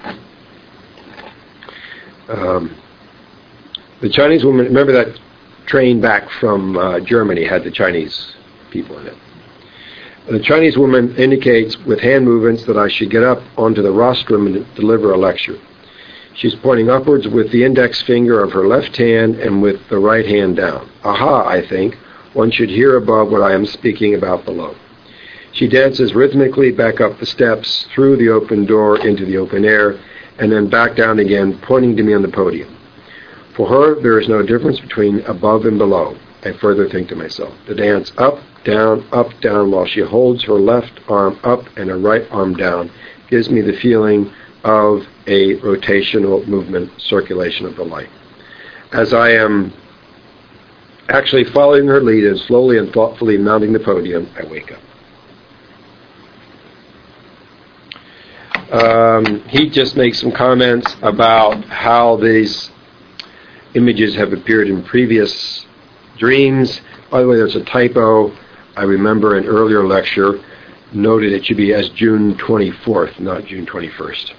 Um, the Chinese woman. Remember that train back from uh, Germany had the Chinese people in it. The Chinese woman indicates with hand movements that I should get up onto the rostrum and deliver a lecture. She's pointing upwards with the index finger of her left hand and with the right hand down. Aha, I think. One should hear above what I am speaking about below. She dances rhythmically back up the steps, through the open door into the open air, and then back down again, pointing to me on the podium. For her, there is no difference between above and below. I further think to myself. The dance up, down, up, down, while she holds her left arm up and her right arm down, gives me the feeling of a rotational movement, circulation of the light. As I am actually following her lead and slowly and thoughtfully mounting the podium, I wake up. Um, he just makes some comments about how these images have appeared in previous dreams. By the way, there's a typo. I remember an earlier lecture noted it should be as June twenty-fourth, not June twenty-first.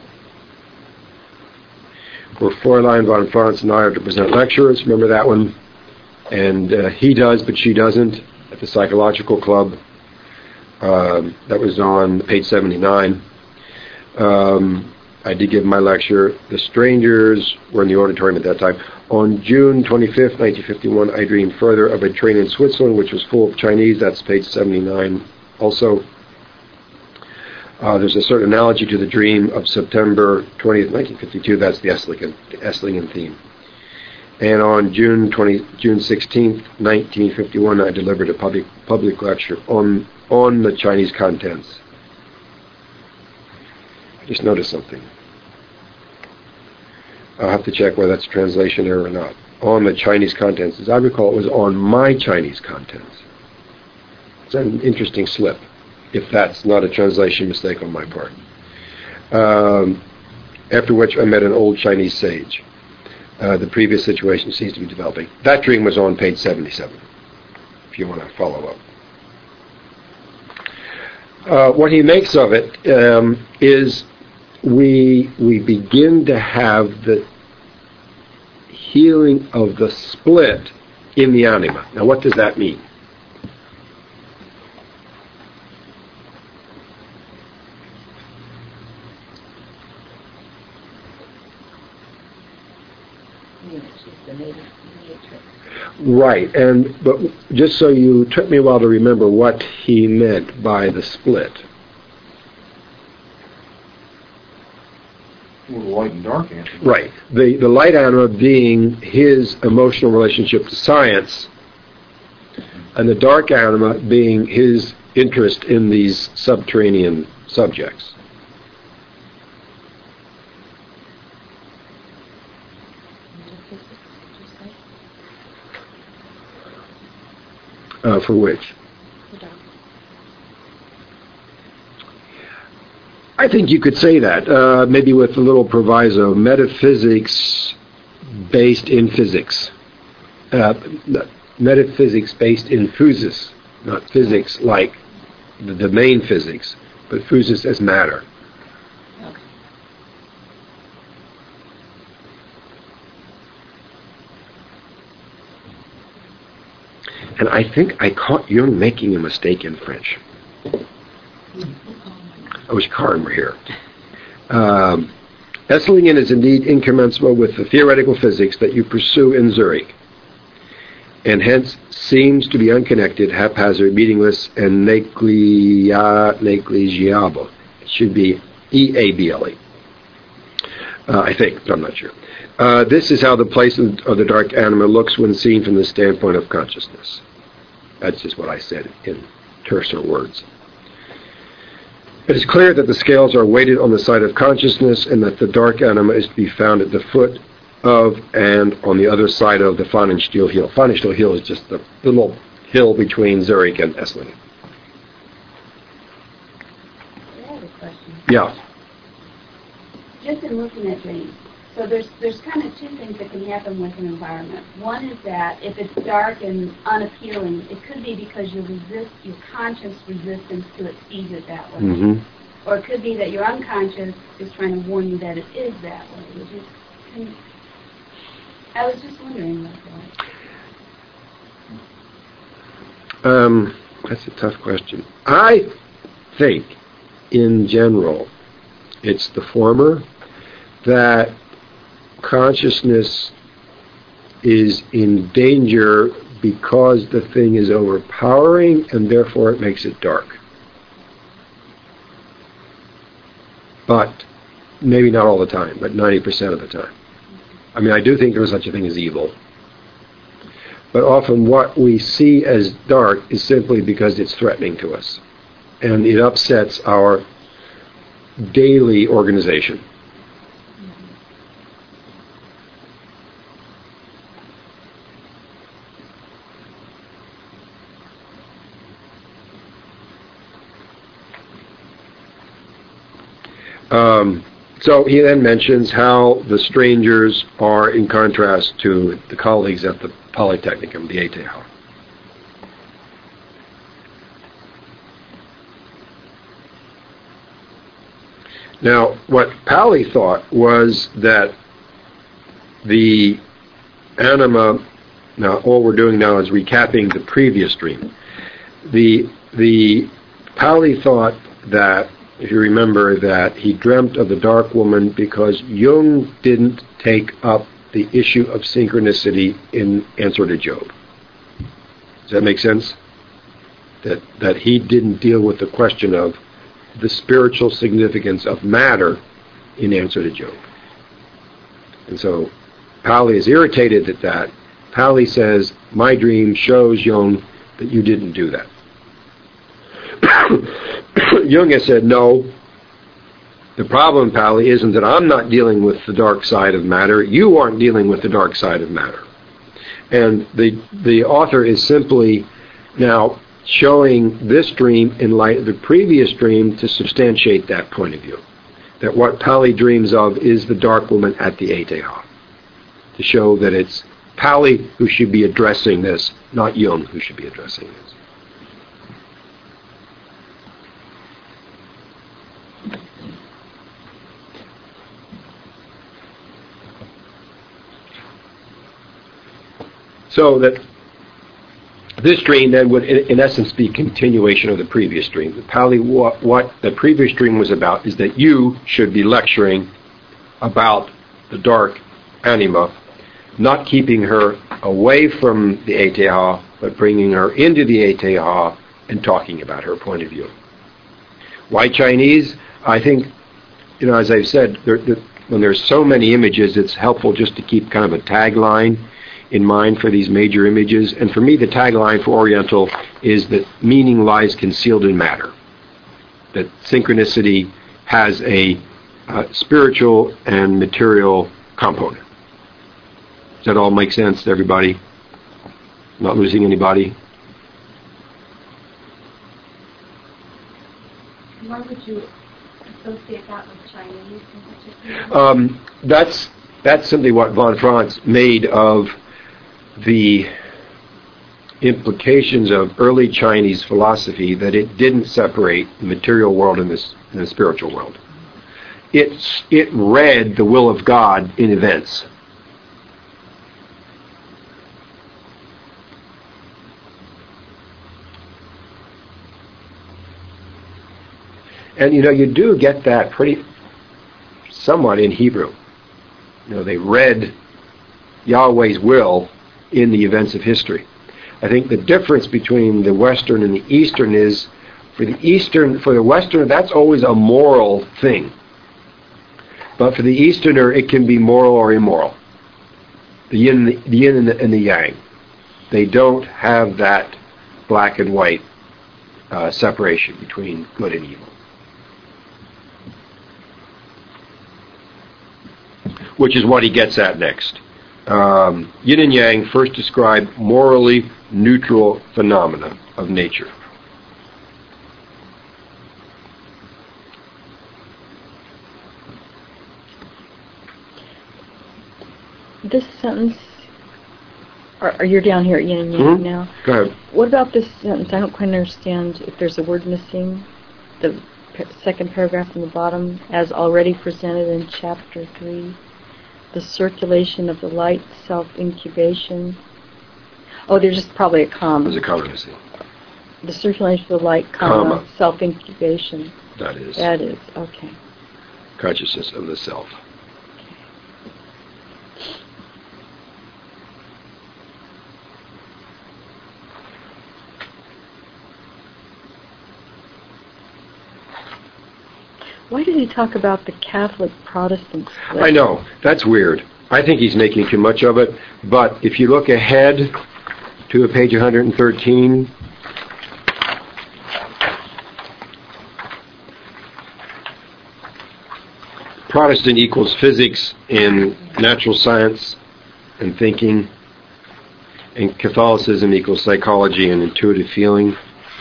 Where Fräulein von Franz and I are to present lectures, remember that one? And uh, he does, but she doesn't, at the Psychological Club. Um, that was on page seventy-nine. Um, I did give my lecture. The strangers were in the auditorium at that time. On June twenty-fifth, nineteen fifty-one, I dreamed further of a train in Switzerland which was full of Chinese. That's page seventy-nine also. Uh, there's a certain analogy to the dream of September twentieth, nineteen fifty-two. That's the Esslingen, the Esslingen theme. And on June twentieth, June sixteenth, nineteen fifty-one, I delivered a public public lecture on on the Chinese contents. I just noticed something. I'll have to check whether that's a translation error or not. On the Chinese contents. As I recall, it was on my Chinese contents. It's an interesting slip, if that's not a translation mistake on my part. Um, after which I met an old Chinese sage. Uh, the previous situation seems to be developing. That dream was on page seventy-seven, if you want to follow up. Uh, what he makes of it um, is we we begin to have the healing of the split in the anima. Now, what does that mean? Right, and but just so you took me a while to remember what he meant by the split. Well, the light and dark answer. Right, the the light anima being his emotional relationship to science, and the dark anima being his interest in these subterranean subjects. Uh, for which? I think you could say that, uh, maybe with a little proviso, metaphysics based in physics. Uh, metaphysics based in physis, not physics like the domain physics, but physis as matter. And I think I caught Jung making a mistake in French. I wish Karen were here. Um, Esslingen is indeed incommensurable with the theoretical physics that you pursue in Zurich, and hence seems to be unconnected, haphazard, meaningless, and neglia- negligible. It should be E A B L E. Uh, I think, but I'm not sure. Uh, this is how the place of, of the dark anima looks when seen from the standpoint of consciousness. That's just what I said in terser words. It is clear that the scales are weighted on the side of consciousness and that the dark anima is to be found at the foot of and on the other side of the Pfannenstiel hill. Pfannenstiel hill is just the little hill between Zurich and Esslingen. I have a question. Yeah. Just in looking at dreams, so there's there's kind of two things that can happen with an environment. One is that if it's dark and unappealing, it could be because your resist your conscious resistance to it sees it that way. Mm-hmm. Or it could be that your unconscious is trying to warn you that it is that way. Which is, can, I was just wondering about that. Um, that's a tough question. I think, in general, it's the former, that consciousness is in danger because the thing is overpowering and therefore it makes it dark. But maybe not all the time, but ninety percent of the time. I mean, I do think there's such a thing as evil. But often what we see as dark is simply because it's threatening to us. And it upsets our daily organization. Um, so he then mentions how the strangers are in contrast to the colleagues at the Polytechnicum, the E T H. Now, what Pali thought was that the anima, now all we're doing now is recapping the previous dream. The, the Pali thought that, if you remember, that he dreamt of the dark woman because Jung didn't take up the issue of synchronicity in Answer to Job. Does that make sense? That, that he didn't deal with the question of the spiritual significance of matter in Answer to Job. And so Pali is irritated at that. Pali says, my dream shows Jung that you didn't do that. Jung has said, no, the problem, Pali, isn't that I'm not dealing with the dark side of matter. You aren't dealing with the dark side of matter. And the the author is simply now showing this dream in light of the previous dream to substantiate that point of view. That what Pali dreams of is the dark woman at the E T H. To show that it's Pali who should be addressing this, not Jung who should be addressing this. So that this dream then would, in, in essence, be a continuation of the previous dream. The Pali, what, what the previous dream was about is that you should be lecturing about the dark anima, not keeping her away from the E T H, but bringing her into the E T H and talking about her point of view. Why Chinese? I think, you know, as I've said, there, there, when there's so many images, it's helpful just to keep kind of a tagline in mind for these major images. And for me, the tagline for Oriental is that meaning lies concealed in matter. That synchronicity has a uh, spiritual and material component. Does that all make sense to everybody? Not losing anybody? Why would you associate that with Chinese in particular? Um, that's, that's simply what von Franz made of the implications of early Chinese philosophy, that it didn't separate the material world and the, and the spiritual world. It, it read the will of God in events. And you know, you do get that pretty somewhat in Hebrew. You know, they read Yahweh's will in the events of history. I think the difference between the Western and the Eastern is, for the Eastern, for the Westerner, that's always a moral thing. But for the Easterner, it can be moral or immoral. The yin, the, the yin and the, and the yang. They don't have that black and white uh, separation between good and evil. Which is what he gets at next. Um, yin and yang first describe morally neutral phenomena of nature. This sentence, or, or you're down here at yin and yang Mm-hmm. now. Go ahead. What about this sentence? I don't quite understand if there's a word missing. The p- second paragraph from the bottom, as already presented in chapter three. The circulation of the light, self-incubation. Oh, there's just probably a comma. There's a comma missing. The circulation of the light, comma, Comma. self-incubation. That is. That is, okay. Consciousness of the self. Why did he talk about the Catholic Protestant split? I know. That's weird. I think he's making too much of it, but if you look ahead to page one hundred thirteen, Protestant equals physics in natural science and thinking, and Catholicism equals psychology and intuitive feeling.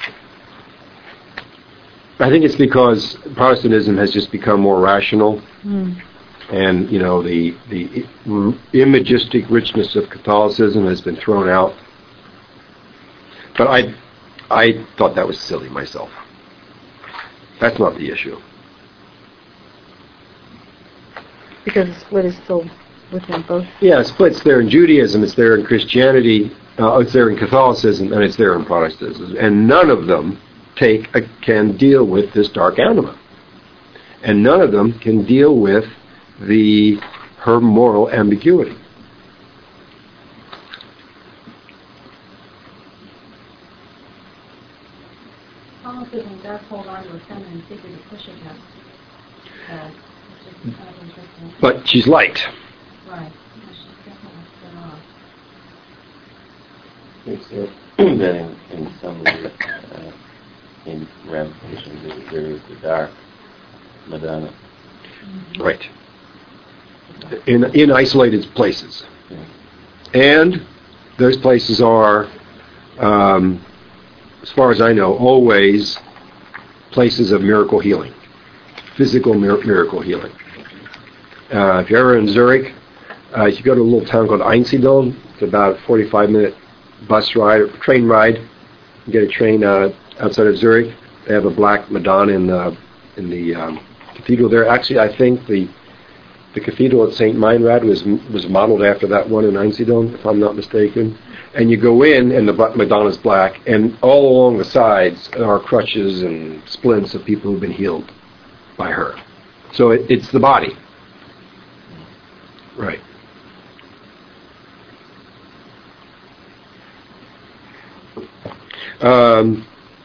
I think it's because Protestantism has just become more rational, mm. and you know the the imagistic richness of Catholicism has been thrown out. But I I thought that was silly myself. That's not the issue. Because the split is still within both. Yeah, split's there in Judaism, it's there in Christianity, uh, it's there in Catholicism, and it's there in Protestantism, and none of them take a, can deal with this dark anima, and none of them can deal with the her moral ambiguity. Catholicism does hold on to a feminine figure to push against. Uh, it's just kind of interesting. But she's light. Right. Yeah, she's definitely split off. It's uh, that in, in some of the uh, in ramifications there, there is the dark Madonna. Mm-hmm. Right. In in isolated places. Yeah. And those places are, um, as far as I know, always places of miracle healing, physical mir- miracle healing. Uh, if you're ever in Zurich, uh, you go to a little town called Einsiedeln. It's about a forty-five minute bus ride, or train ride. You get a train uh, outside of Zurich. They have a black Madonna in the in the um, cathedral there. Actually, I think the the cathedral at Saint Meinrad was was modeled after that one in Einsiedeln, if I'm not mistaken. And you go in, and the Madonna's black, and all along the sides are crutches and splints of people who've been healed by her. So it, it's the body. Right. Um,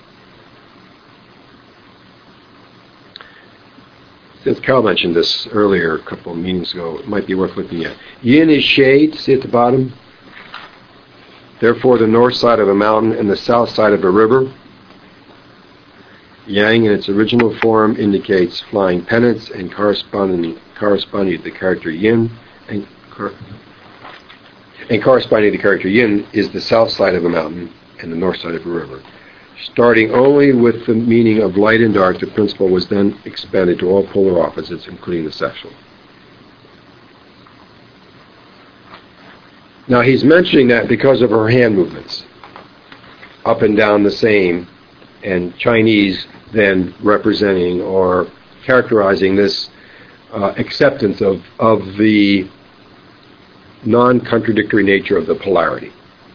since Carol mentioned this earlier, a couple of meetings ago, it might be worth looking at. Yin is shade, see at the bottom? Therefore, the north side of a mountain and the south side of a river. Yang, in its original form, indicates flying pennants, and corresponding corresponding to the character yin, and, cor- and corresponding to the character yin is the south side of a mountain and the north side of a river. Starting only with the meaning of light and dark, the principle was then expanded to all polar opposites, including the sexual. Now, he's mentioning that because of her hand movements, up and down the same, and Chinese then representing or characterizing this uh, acceptance of, of the non-contradictory nature of the polarity.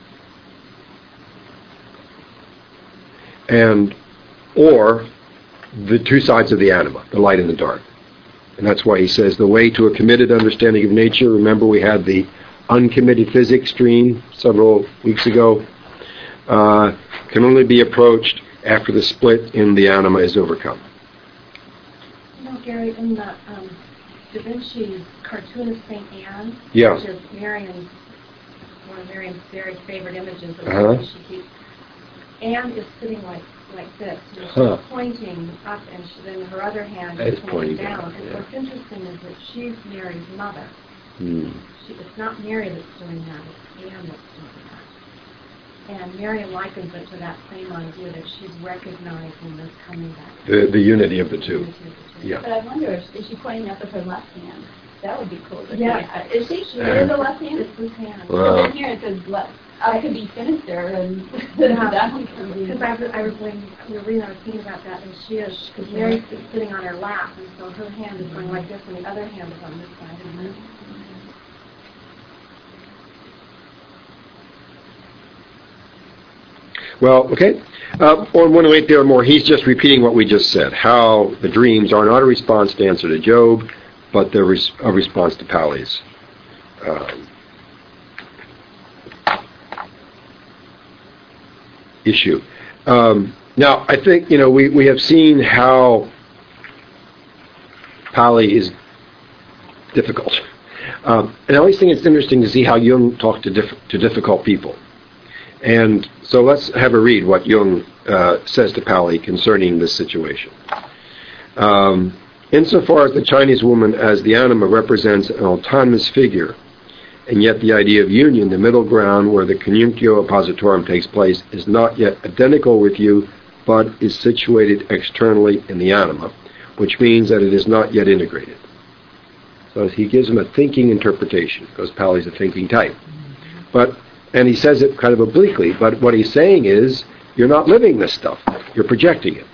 And, or the two sides of the anima, the light and the dark. And that's why he says the way to a committed understanding of nature, remember we had the uncommitted physics stream several weeks ago, uh, can only be approached after the split in the anima is overcome. You know, Gary, in the um, Da Vinci's cartoon of Saint Anne, yeah. which is Marian's, one of Marian's very favorite images of uh-huh. the she keeps, Anne is sitting like like this, and she's huh. pointing up, and she, then her other hand is is pointing pointing down. down. And Yeah. what's interesting is that she's Mary's mother. Hmm. She, it's not Mary that's doing that, it's Anne that's doing that. And Mary likens it to that same idea that she's recognizing this coming back. The, the unity of the two. Unity of the two. Yeah. But I wonder, if, is she pointing up with her left hand? That would be cool. Yeah. Is she? She Yeah. is a left hand? It's his hand. Wow. So in here it says left. I could be sinister, and Yeah. that one can be. Because I was, I was when we were reading, I was thinking about that, and she is, because Mary's sitting on her lap, and so her hand is going like this, and the other hand is on this side. Mm-hmm. Well, okay. Uh, on one oh eight there more, he's just repeating what we just said, how the dreams are not a response to answer to Job, but they're res- a response to Pally's um, issue. Um, now, I think, you know, we, we have seen how Pali is difficult. Um, and I always think it's interesting to see how Jung talked to, diff- to difficult people. And so let's have a read what Jung uh, says to Pauli concerning this situation. Um, Insofar as the Chinese woman as the anima represents an autonomous figure, and yet the idea of union, the middle ground where the conjunctio oppositorum takes place, is not yet identical with you, but is situated externally in the anima, which means that it is not yet integrated. So he gives him a thinking interpretation, because Pauli's a thinking type. But, and he says it kind of obliquely, but what he's saying is, you're not living this stuff, you're projecting it.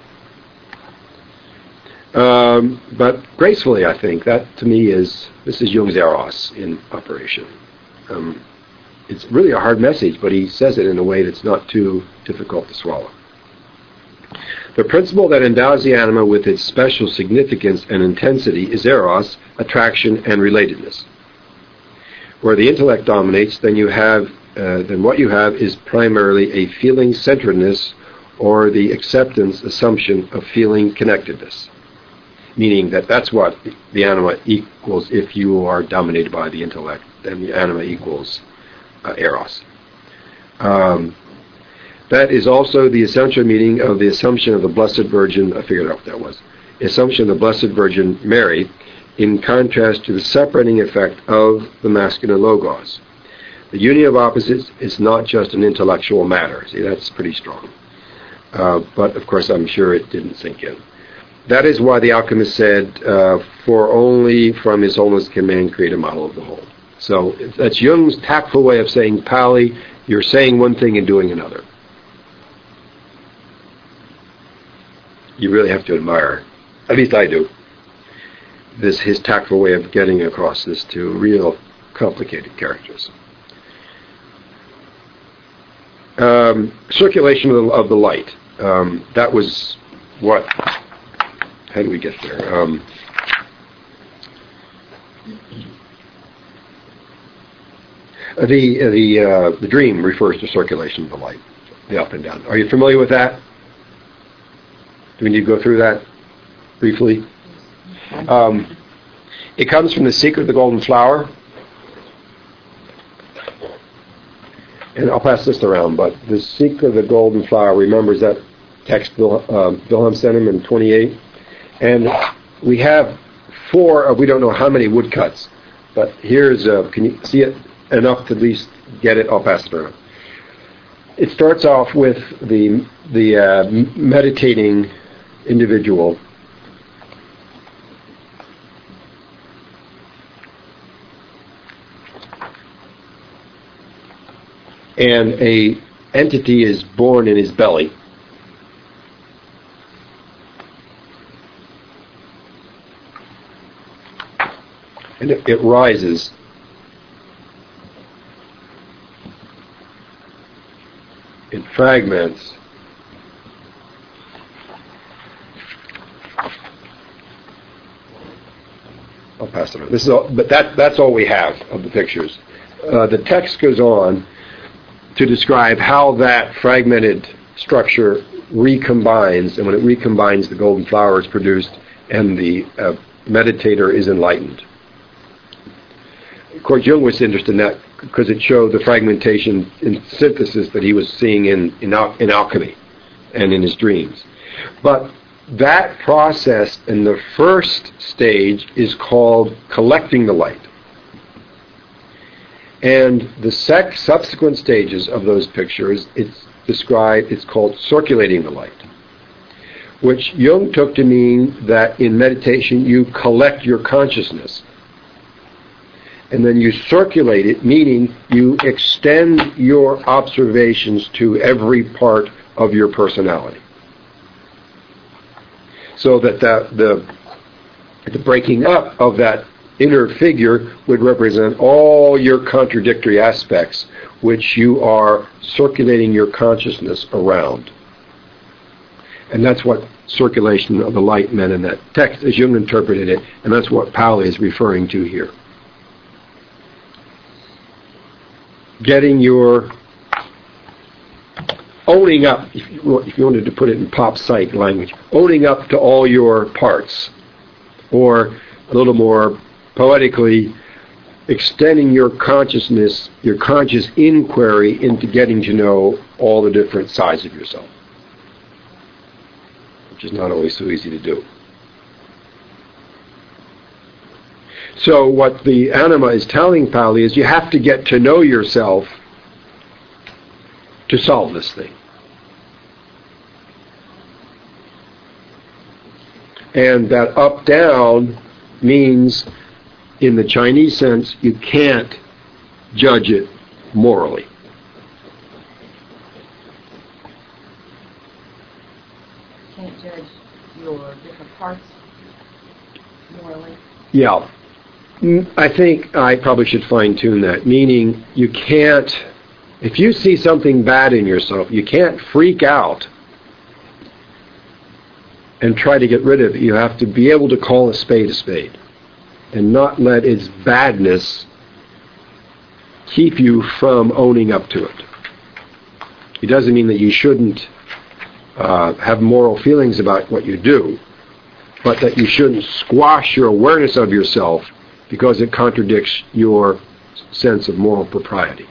Um, but gracefully, I think, that to me is, this is Jung's Eros in operation. Um, it's really a hard message, but he says it in a way that's not too difficult to swallow. The principle that endows the anima with its special significance and intensity is Eros, attraction and relatedness. Where the intellect dominates, then you have, uh, then what you have is primarily a feeling-centeredness or the acceptance, assumption of feeling connectedness. Meaning that that's what the anima equals if you are dominated by the intellect, then the anima equals uh, Eros. Um, that is also the essential meaning of the assumption of the Blessed Virgin, I figured out what that was, assumption of the Blessed Virgin Mary, in contrast to the separating effect of the masculine logos. The union of opposites is not just an intellectual matter. See, that's pretty strong. Uh, but, of course, I'm sure it didn't sink in. That is why the alchemist said, uh, for only from his wholeness can man create a model of the whole. So that's Jung's tactful way of saying, Pauli, you're saying one thing and doing another. You really have to admire, at least I do, this his tactful way of getting across this to real complicated characters. Um, circulation of the, of the light. Um, that was what... How do we get there? Um, the the uh, the dream refers to circulation of the light, the up and down. Are you familiar with that? Do we need to go through that briefly? Um, it comes from The Secret of the Golden Flower. And I'll pass this around, but The Secret of the Golden Flower, remembers that text Wil- uh, Wilhelm sent him in twenty-eight? And we have four, uh, we don't know how many woodcuts, but here's, uh, can you see it enough to at least get it? I'll pass it around. It starts off with the, the uh, meditating individual. And a entity is born in his belly. And it, it rises. It fragments. I'll pass it on. This is all, but that that's all we have of the pictures. Uh, the text goes on to describe how that fragmented structure recombines, and when it recombines, the golden flower is produced, and the uh, meditator is enlightened. Of course, Jung was interested in that because it showed the fragmentation and synthesis that he was seeing in, in, al- in alchemy and in his dreams. But that process in the first stage is called collecting the light. And the sec- subsequent stages of those pictures, it's described, it's called circulating the light, which Jung took to mean that in meditation you collect your consciousness. And then you circulate it, meaning you extend your observations to every part of your personality. So that the, the, the breaking up of that inner figure would represent all your contradictory aspects, which you are circulating your consciousness around. And that's what circulation of the light meant in that text, as Jung interpreted it, and that's what Pauli is referring to here. Getting your owning up, if you, if you wanted to put it in pop psych language, owning up to all your parts, or a little more poetically, extending your consciousness, your conscious inquiry into getting to know all the different sides of yourself, which is not always so easy to do. So what the anima is telling Pali is you have to get to know yourself to solve this thing. And that up-down means, in the Chinese sense, you can't judge it morally. You can't judge your different parts morally. Yeah. I think I probably should fine-tune that, meaning you can't, if you see something bad in yourself, you can't freak out and try to get rid of it. You have to be able to call a spade a spade and not let its badness keep you from owning up to it. It doesn't mean that you shouldn't uh, have moral feelings about what you do, but that you shouldn't squash your awareness of yourself because it contradicts your sense of moral propriety.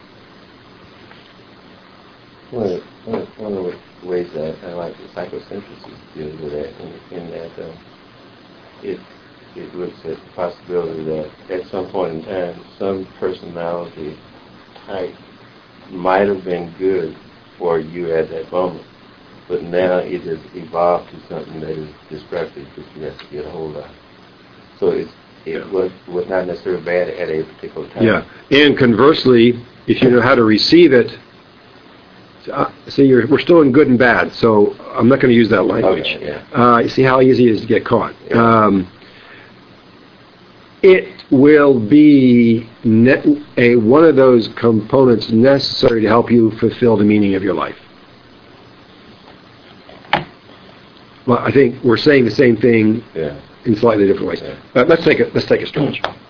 One of, one of, one of the ways that I like the psychosynthesis deals with that, in, in that uh, it it looks at the possibility that at some point in time, some personality type might have been good for you at that moment, but now it has evolved to something that is destructive that you have to get a hold of. So it's it was, was not necessarily bad at a particular time. Yeah, and conversely, if you know how to receive it, uh, see, you're, we're still in good and bad, so I'm not going to use that language. Okay, yeah. uh, you see how easy it is to get caught. Yeah. Um, it will be ne- a one of those components necessary to help you fulfill the meaning of your life. Well, I think we're saying the same thing Yeah. in slightly different ways. Yeah. Uh, let's take a let's take a stretch.